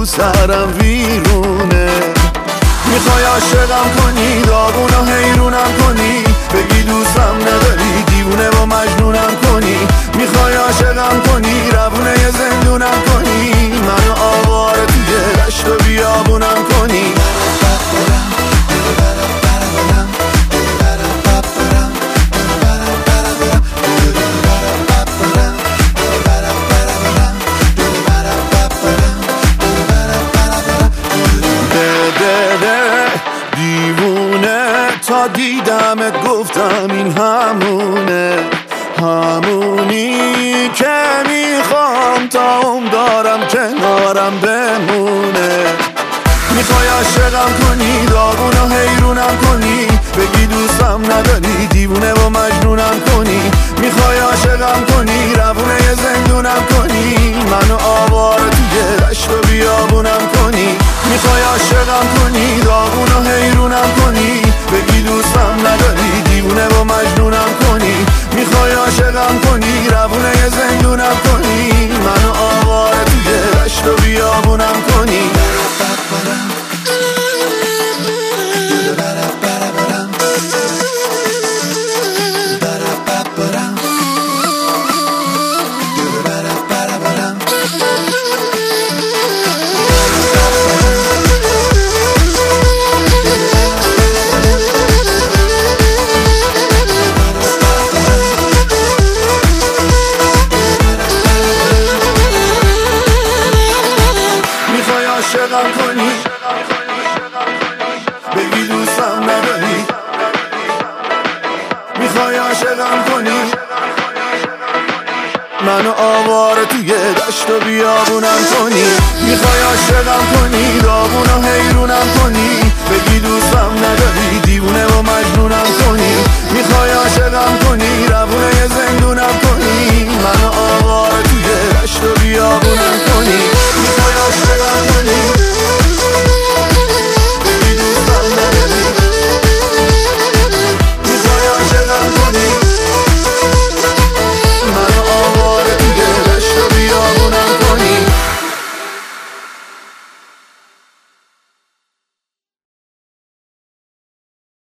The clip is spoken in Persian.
سرم ویرونه. میخوای عاشقم کنی، داغون و حیرونم کنی، بگی دوستم نداری، دیوونه و مجنونم کنی. میخوای عاشقم کنی، روونه ی زندونم کنی، منو آواره توی دشت و بیابونم کنی. تا دیدمت گفتم این همونه، همونی که میخوام تا دارم کنارم بمونه. میخوای عاشقم کنی، داغون و حیرونم کنی، بگی دوستم نداری، دیوونه و مجنونم کنی. میخوای عاشقم کنی، روونه ی زندونم کنی، منو آواره توی دشت و بیابونم کنی. میخوای عاشقم کنی، داغون و حیرونم کنی، بگی دوستم نداری، دیوونه و مجنونم کنی. میخوای عاشقم کنی، روونه ی زندونم کنی، منو آواره توی دشت و بیابونم کنی. عاشقم کنی، بگی دوستم نداری، میخوای عاشقم کنی، منو آواره توی دشت و بیابونم کنی. میخوای عاشقم کنی، داغون و حیرونم کنی، بگی